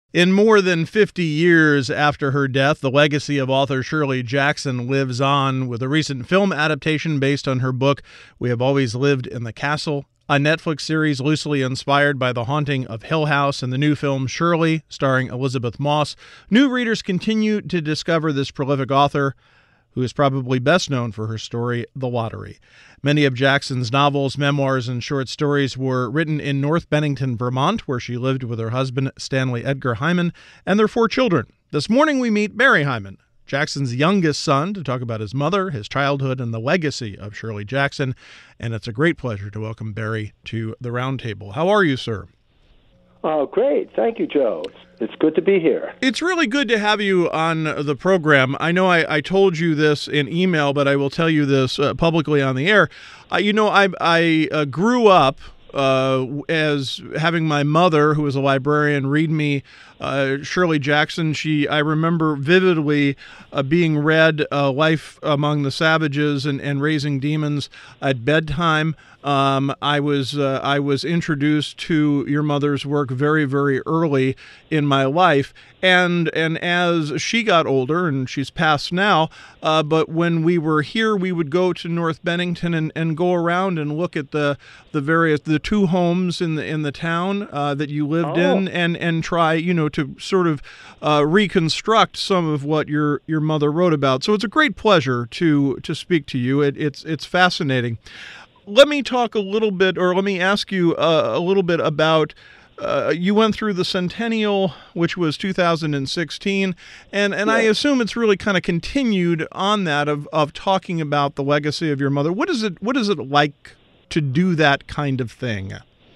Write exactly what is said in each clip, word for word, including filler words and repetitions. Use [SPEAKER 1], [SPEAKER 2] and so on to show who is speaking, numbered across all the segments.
[SPEAKER 1] In more than fifty years after her death, the legacy of author Shirley Jackson lives on with a recent film adaptation based on her book, We Have Always Lived in the Castle, a Netflix series loosely inspired by The Haunting of Hill House, and the new film Shirley, starring Elizabeth Moss. New readers continue to discover this prolific author, who is probably best known for her story, The Lottery. Many of Jackson's novels, memoirs, and short stories were written in North Bennington, Vermont, where she lived with her husband, Stanley Edgar Hyman, and their four children. This morning we meet Barry Hyman, Jackson's youngest son, to talk about his mother, his childhood, and the legacy of Shirley Jackson. And it's a great pleasure to welcome Barry to the Roundtable. How are you, sir?
[SPEAKER 2] Oh, great. Thank you, Joe. It's, it's good to be here.
[SPEAKER 1] It's really good to have you on the program. I know I, I told you this in email, but I will tell you this uh, publicly on the air. Uh, you know, I, I uh, grew up uh, as having my mother, who was a librarian, read me uh, Shirley Jackson. She, I remember vividly uh, being read uh, Life Among the Savages and, and Raising Demons at bedtime. Um, I was uh, I was introduced to your mother's work very, very early in my life, and and as she got older, and she's passed now, uh, but when we were here, we would go to North Bennington and, and go around and look at the the various the two homes in the in the town uh, that you lived
[SPEAKER 2] Oh.
[SPEAKER 1] in, and and try you know to sort of uh, reconstruct some of what your your mother wrote about. So it's a great pleasure to to speak to you. It, it's it's fascinating. Let me talk a little bit, or let me ask you uh, a little bit about, uh, you went through the centennial, which was two thousand sixteen, and, and I
[SPEAKER 2] Yeah.
[SPEAKER 1] assume it's really kind of continued on that of, of talking about the legacy of your mother. What is it, what is it like to do that kind of thing?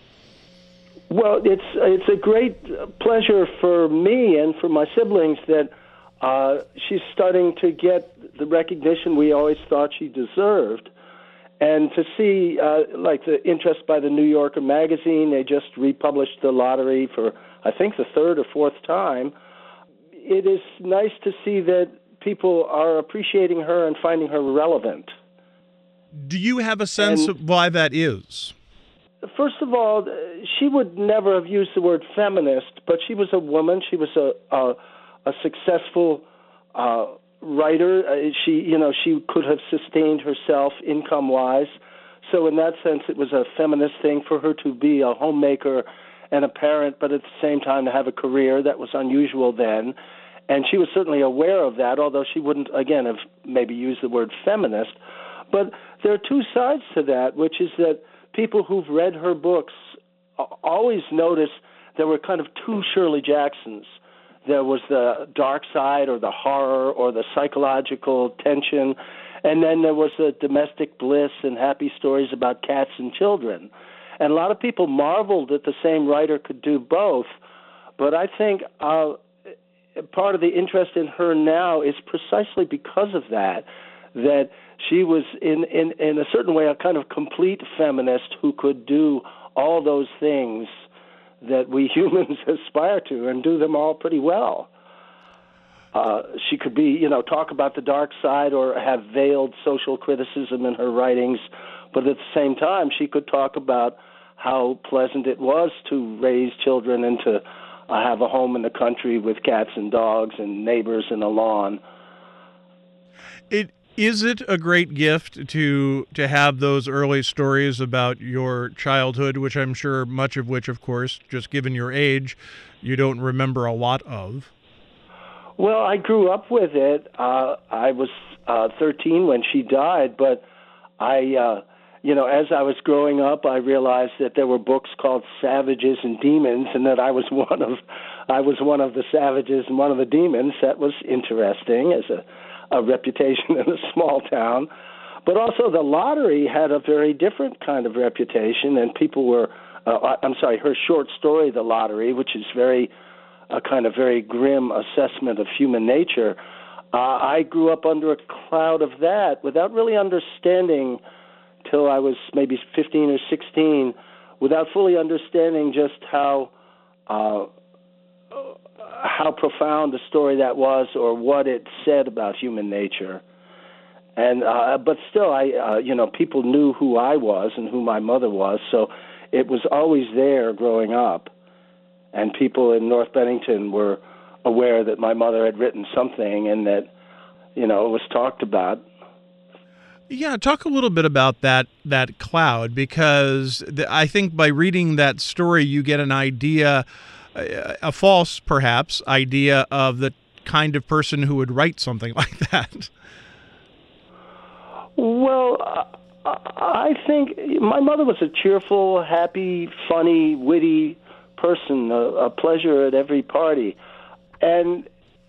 [SPEAKER 2] Well, it's it's a great pleasure for me and for my siblings that uh, she's starting to get the recognition we always thought she deserved. And to see, uh, like, the interest by the New Yorker magazine, they just republished The Lottery for, I think, the third or fourth time. It is nice to see that people are appreciating her and finding her relevant.
[SPEAKER 1] Do you have a sense
[SPEAKER 2] And-
[SPEAKER 1] of why that is?
[SPEAKER 2] First of all, she would never have used the word feminist, but she was a woman. She was a a, a successful uh, writer. Uh, she, you know, she could have sustained herself income-wise. So in that sense, it was a feminist thing for her to be a homemaker and a parent, but at the same time to have a career. That was unusual then. And she was certainly aware of that, although she wouldn't, again, have maybe used the word feminist. But there are two sides to that, which is that people who've read her books always notice there were kind of two Shirley Jacksons. There was the dark side or the horror or the psychological tension, and then there was the domestic bliss and happy stories about cats and children. And a lot of people marveled that the same writer could do both, but I think uh, part of the interest in her now is precisely because of that, that she was in, in, in a certain way a kind of complete feminist who could do all those things that we humans aspire to and do them all pretty well. Uh, she could be, you know, talk about the dark side or have veiled social criticism in her writings, but at the same time she could talk about how pleasant it was to raise children and to uh, have a home in the country with cats and dogs and neighbors and a lawn.
[SPEAKER 1] It Is it a great gift to to have those early stories about your childhood, which I'm sure much of which, of course, just given your age, you don't remember a lot of?
[SPEAKER 2] Well, I grew up with it. Uh, I was uh, thirteen when she died, but I, uh, you know, as I was growing up, I realized that there were books called Savages and Demons, and that I was one of, I was one of the savages and one of the demons. That was interesting as a a reputation in a small town. But also The Lottery had a very different kind of reputation, and people were, uh, I'm sorry, her short story, The Lottery, which is very, a kind of very grim assessment of human nature. Uh, I grew up under a cloud of that without really understanding till I was maybe fifteen or sixteen, without fully understanding just how uh, how profound a story that was or what it said about human nature. And uh, but still, I uh, you know, people knew who I was and who my mother was, so it was always there growing up. and people in North Bennington were aware that my mother had written something and that, you know, it was talked about.
[SPEAKER 1] Yeah, talk a little bit about that that cloud, because the, I think by reading that story you get an idea, a, a false perhaps idea of the kind of person who would write something like that.
[SPEAKER 2] Well, I think my mother was a cheerful, happy, funny, witty person, a, a pleasure at every party. And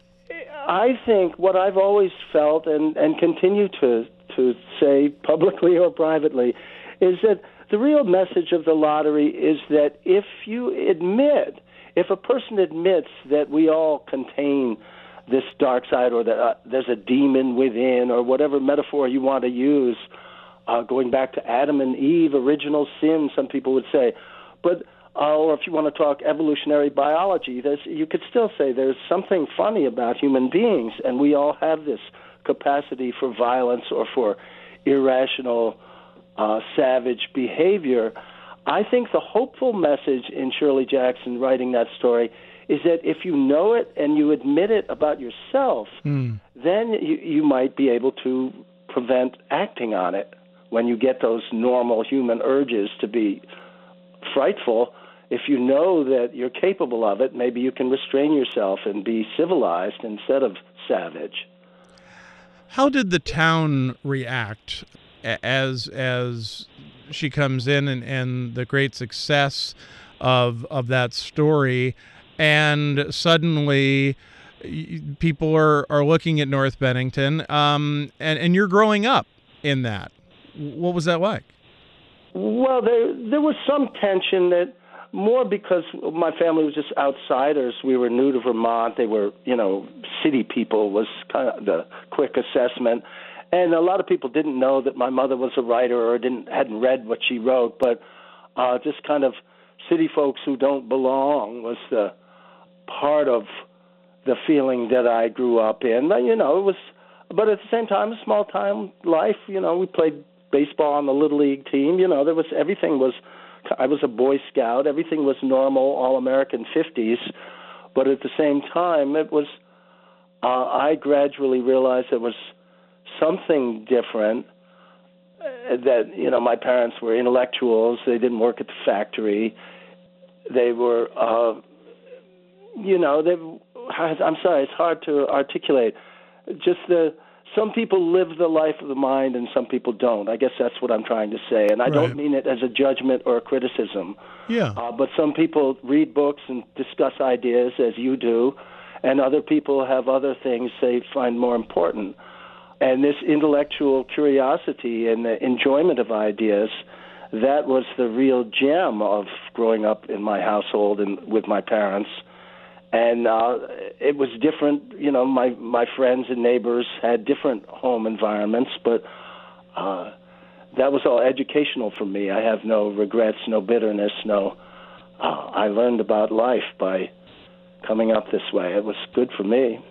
[SPEAKER 2] I think what I've always felt and, and continue to to say publicly or privately is that the real message of the lottery is that if you admit, if a person admits that we all contain this dark side, or that uh, there's a demon within, or whatever metaphor you want to use, uh, going back to Adam and Eve, original sin, some people would say, but uh, or if you want to talk evolutionary biology, there's, you could still say there's something funny about human beings, and we all have this capacity for violence or for irrational, uh, savage behavior. I think the hopeful message in Shirley Jackson writing that story is that if you know it and you admit it about yourself, mm. then you, you might be able to prevent acting on it when you get those normal human urges to be frightful. If you know that you're capable of it, maybe you can restrain yourself and be civilized instead of savage.
[SPEAKER 1] How did the town react as as she comes in and, and the great success of of that story, and suddenly people are, are looking at North Bennington, um, and, and you're growing up in that? What was that like?
[SPEAKER 2] Well, there there was some tension, that more because my family was just outsiders. We were new to Vermont. They were, you know, city people was kind of the quick assessment. And a lot of people didn't know that my mother was a writer or didn't hadn't read what she wrote, but uh, just kind of city folks who don't belong was the part of the feeling that I grew up in. You know, it was, but at the same time, a small town life. You know, we played baseball on the Little League team. You know, there was everything was. I was a Boy Scout. Everything was normal, all-American fifties. But at the same time, it was. Uh, I gradually realized there was something different. Uh, that you know, my parents were intellectuals. They didn't work at the factory. They were, uh, you know, they. I'm sorry, it's hard to articulate. Just the. Some people live the life of the mind and some people don't. I guess that's what I'm trying to say. And I right. don't mean it as a judgment or a criticism.
[SPEAKER 1] Yeah.
[SPEAKER 2] Uh, but some people read books and discuss ideas, as you do, and other people have other things they find more important. And this intellectual curiosity and the enjoyment of ideas, that was the real gem of growing up in my household and with my parents. And uh, it was different, you know, my, my friends and neighbors had different home environments, but uh, that was all educational for me. I have no regrets, no bitterness, no. Uh, I learned about life by coming up this way. It was good for me.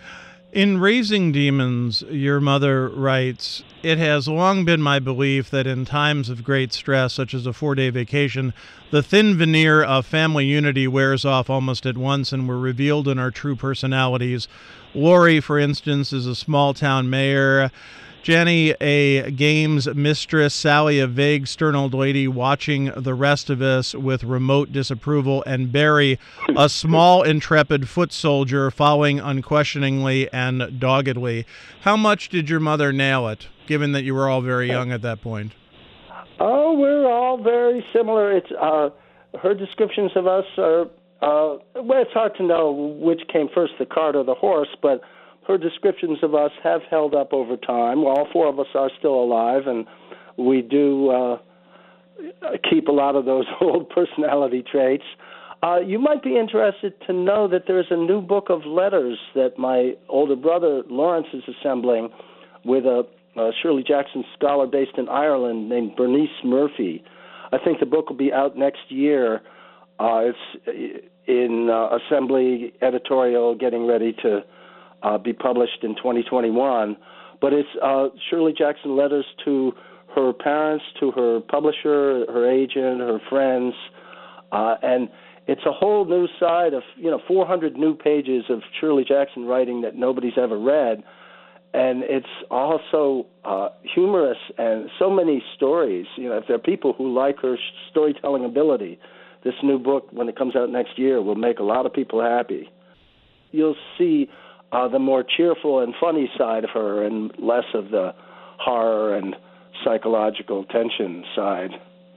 [SPEAKER 1] In Raising Demons, your mother writes, "It has long been my belief that in times of great stress, such as a four-day vacation, the thin veneer of family unity wears off almost at once and we're revealed in our true personalities. Lori, for instance, is a small-town mayor. Jenny, a games mistress. Sally, a vague, stern-old lady watching the rest of us with remote disapproval. And Barry, a small, intrepid foot soldier following unquestioningly and doggedly." How much did your mother nail it, given that you were all very young at that point?
[SPEAKER 2] Oh, we're all very similar. It's uh, her descriptions of us are, uh, well, it's hard to know which came first, the cart or the horse, but her descriptions of us have held up over time. Well, all four of us are still alive, and we do uh, keep a lot of those old personality traits. Uh, you might be interested to know that there's a new book of letters that my older brother Lawrence is assembling with a, a Shirley Jackson scholar based in Ireland named Bernice Murphy. I think the book will be out next year. Uh, it's in uh, assembly editorial, getting ready to Uh, be published in twenty twenty-one, but it's uh, Shirley Jackson letters to her parents, to her publisher, her agent, her friends, uh, and it's a whole new side of, you know, four hundred new pages of Shirley Jackson writing that nobody's ever read. And it's also uh, humorous and so many stories. You know, if there are people who like her storytelling ability, this new book, when it comes out next year, will make a lot of people happy. You'll see uh, the more cheerful and funny side of her and less of the horror and psychological tension side.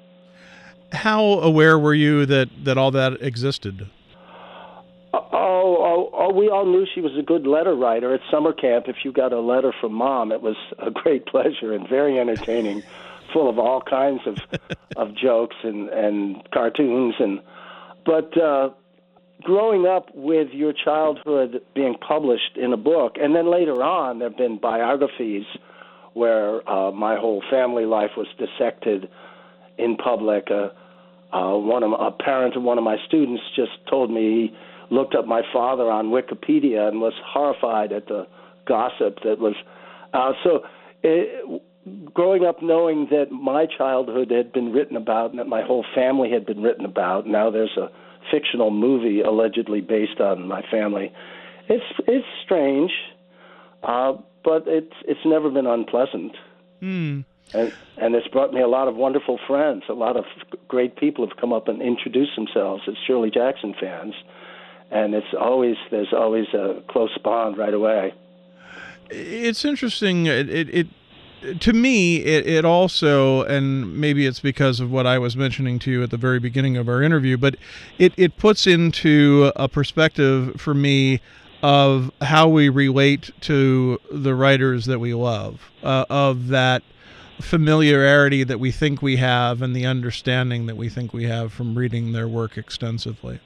[SPEAKER 1] How aware were you that, that all that existed?
[SPEAKER 2] Oh, oh, oh, we all knew she was a good letter writer. At summer camp, if you got a letter from Mom, it was a great pleasure and very entertaining, full of all kinds of of jokes and, and cartoons. And But uh, growing up with your childhood being published in a book, and then later on there have been biographies where uh, my whole family life was dissected in public. Uh, uh, one of a parent of one of my students just told me he looked up my father on Wikipedia and was horrified at the gossip that was. Uh, so, it, growing up knowing that my childhood had been written about and that my whole family had been written about, now there's a fictional movie allegedly based on my family. It's it's strange, uh, but it's it's never been unpleasant.
[SPEAKER 1] Mm.
[SPEAKER 2] And, and it's brought me a lot of wonderful friends. A lot of great people have come up and introduced themselves as Shirley Jackson fans. And it's always there's always a close bond right away.
[SPEAKER 1] It's interesting. It, it, it to me, it, it also, and maybe it's because of what I was mentioning to you at the very beginning of our interview, but it, it puts into a perspective for me of how we relate to the writers that we love, uh, of that familiarity that we think we have and the understanding that we think we have from reading their work extensively.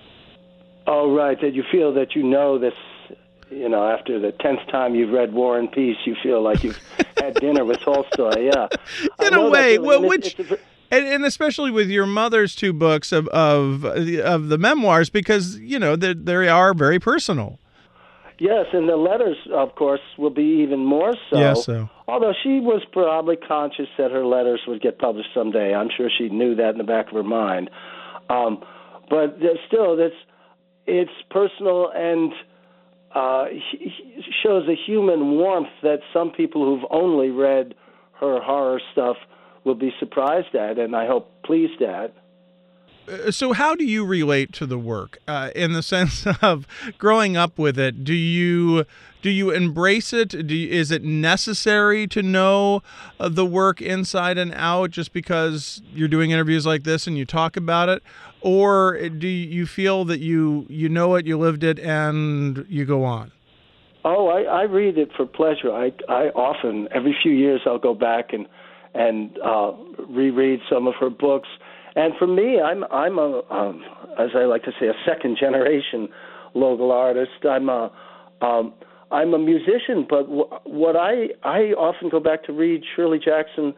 [SPEAKER 2] Oh, right, that you feel that you know this, you know, after the tenth time you've read War and Peace, you feel like you've had dinner with Tolstoy, yeah.
[SPEAKER 1] In a way, well, which... It's, it's a, And, and especially with your mother's two books of of, of the memoirs, because, you know, they, they are very personal.
[SPEAKER 2] Yes, and the letters, of course, will be even more so.
[SPEAKER 1] Yeah, so.
[SPEAKER 2] Although she was probably conscious that her letters would get published someday. I'm sure she knew that in the back of her mind. Um, but still, it's, it's personal and uh, shows a human warmth that some people who've only read her horror stuff will be surprised at, and I hope pleased at.
[SPEAKER 1] So how do you relate to the work uh, in the sense of growing up with it? Do you do you embrace it? Do you, is it necessary to know uh, the work inside and out just because you're doing interviews like this and you talk about it? Or do you feel that you, you know it, you lived it, and you go on?
[SPEAKER 2] Oh, I, I read it for pleasure. I, I often, every few years, I'll go back and, and uh, reread some of her books. And for me, I'm I'm a um, as I like to say, a second generation local artist. I'm a um, I'm a musician, but w- what I I often go back to read Shirley Jackson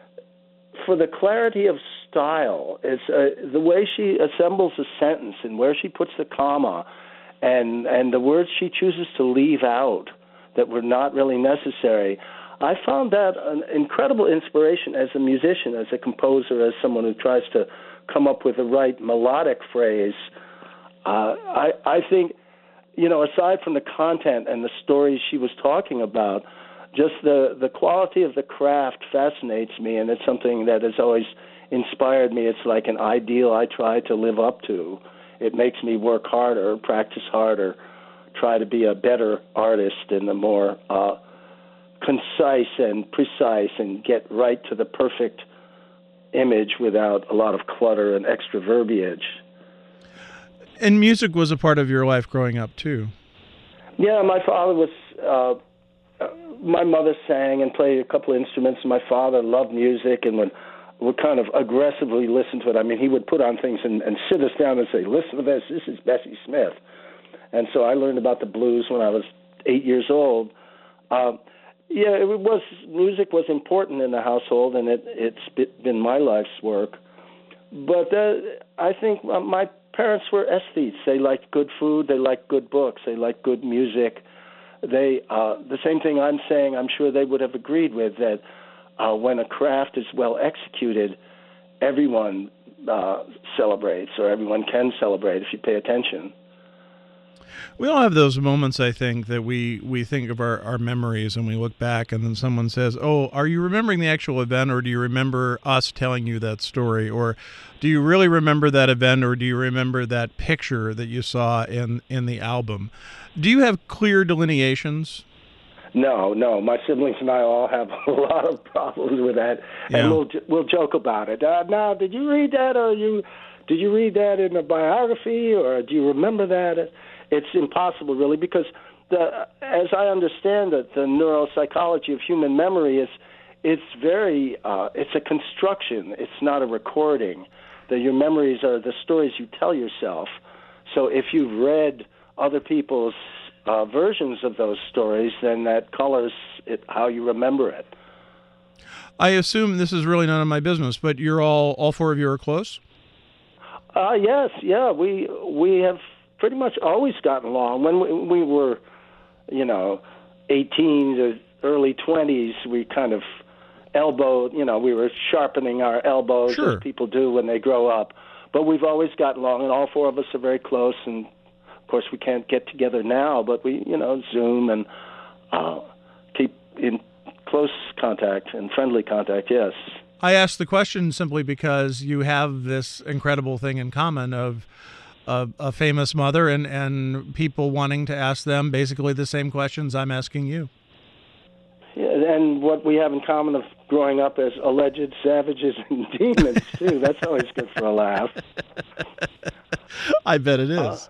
[SPEAKER 2] for the clarity of style. It's uh, the way she assembles a sentence and where she puts the comma, and and the words she chooses to leave out that were not really necessary. I found that an incredible inspiration as a musician, as a composer, as someone who tries to come up with the right melodic phrase. Uh, I, I think, you know, aside from the content and the stories she was talking about, just the, the quality of the craft fascinates me, and it's something that has always inspired me. It's like an ideal I try to live up to. It makes me work harder, practice harder, try to be a better artist and a more uh, concise and precise and get right to the perfect image without a lot of clutter and extra verbiage.
[SPEAKER 1] And music was a part of your life growing up, too.
[SPEAKER 2] Yeah, my father was, uh, my mother sang and played a couple of instruments, and my father loved music and would, would kind of aggressively listen to it. I mean, he would put on things and, and sit us down and say, listen to this, this is Bessie Smith. And so I learned about the blues when I was eight years old. Uh, Yeah, it was music was important in the household, and it, it's been my life's work. But uh, I think my parents were aesthetes. They liked good food. They liked good books. They liked good music. They uh, the same thing I'm saying, I'm sure they would have agreed with, that uh, when a craft is well executed, everyone uh, celebrates, or everyone can celebrate if you pay attention.
[SPEAKER 1] We all have those moments, I think, that we, we think of our, our memories and we look back and then someone says, oh, are you remembering the actual event, or do you remember us telling you that story? Or do you really remember that event, or do you remember that picture that you saw in, in the album? Do you have clear delineations?
[SPEAKER 2] No, no. My siblings and I all have a lot of problems with that,
[SPEAKER 1] Yeah.
[SPEAKER 2] and we'll we'll joke about it. Uh, now, did you read that, or you did you read that in a biography, or do you remember that? It's impossible, really, because the, as I understand it, the neuropsychology of human memory is it's very uh, it's a construction. It's not a recording. That your memories are the stories you tell yourself. So if you've read other people's uh, versions of those stories, then that colors it, how you remember it.
[SPEAKER 1] I assume this is really none of my business, but you're all all four of you are close?
[SPEAKER 2] Uh, yes, yeah, we we have pretty much always gotten along. When we, we were, you know, eighteen to early twenties, we kind of elbowed, you know, we were sharpening our elbows
[SPEAKER 1] Sure.
[SPEAKER 2] as people do when they grow up. But we've always gotten along, and all four of us are very close. And of course, we can't get together now, but we, you know, Zoom and uh, keep in close contact and friendly contact. Yes.
[SPEAKER 1] I asked the question simply because you have this incredible thing in common of a, a famous mother and, and people wanting to ask them basically the same questions I'm asking you.
[SPEAKER 2] Yeah, and what we have in common of growing up as alleged savages and demons, too. That's always good for a laugh.
[SPEAKER 1] I bet it is.
[SPEAKER 2] Uh,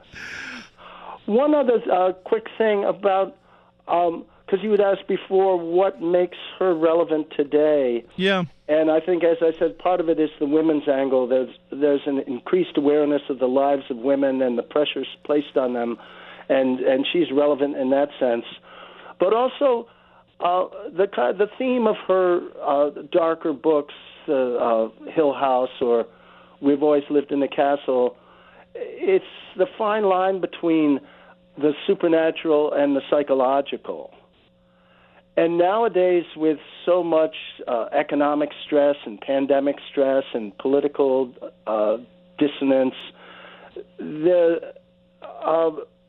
[SPEAKER 2] one other uh, quick thing about, because um, you had asked before, what makes her relevant today?
[SPEAKER 1] Yeah.
[SPEAKER 2] And I think, as I said, part of it is the women's angle. There's there's an increased awareness of the lives of women and the pressures placed on them, and, and she's relevant in that sense. But also, uh, the the theme of her uh, darker books, uh, uh, Hill House or We've Always Lived in the Castle, it's the fine line between the supernatural and the psychological. And nowadays, with so much uh, economic stress and pandemic stress and political uh, dissonance, the uh,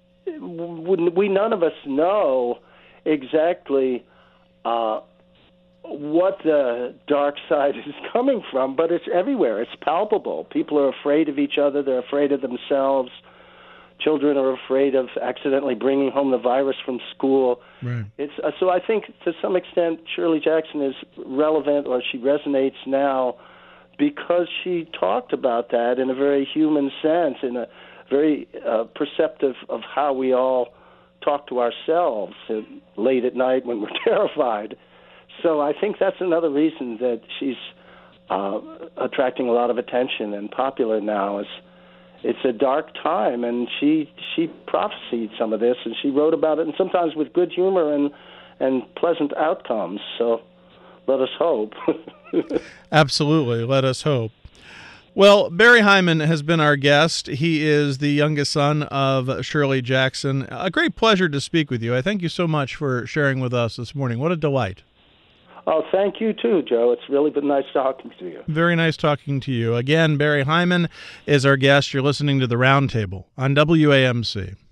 [SPEAKER 2] we none of us know exactly uh, what the dark side is coming from, but it's everywhere. It's palpable. People are afraid of each other. They're afraid of themselves. Children are afraid of accidentally bringing home the virus from school.
[SPEAKER 1] Right.
[SPEAKER 2] It's uh, so I think to some extent Shirley Jackson is relevant, or she resonates now, because she talked about that in a very human sense, in a very uh, perceptive of how we all talk to ourselves uh, late at night when we're terrified. So I think that's another reason that she's uh, attracting a lot of attention and popular now. Is it's a dark time, and she she prophesied some of this, and she wrote about it, and sometimes with good humor and and pleasant outcomes. So let us hope.
[SPEAKER 1] Absolutely. Let us hope. Well, Barry Hyman has been our guest. He is the youngest son of Shirley Jackson. A great pleasure to speak with you. I thank you so much for sharing with us this morning. What a delight.
[SPEAKER 2] Oh, thank you too, Joe. It's really been nice talking to you.
[SPEAKER 1] Very nice talking to you. Again, Barry Hyman is our guest. You're listening to The Roundtable on W A M C.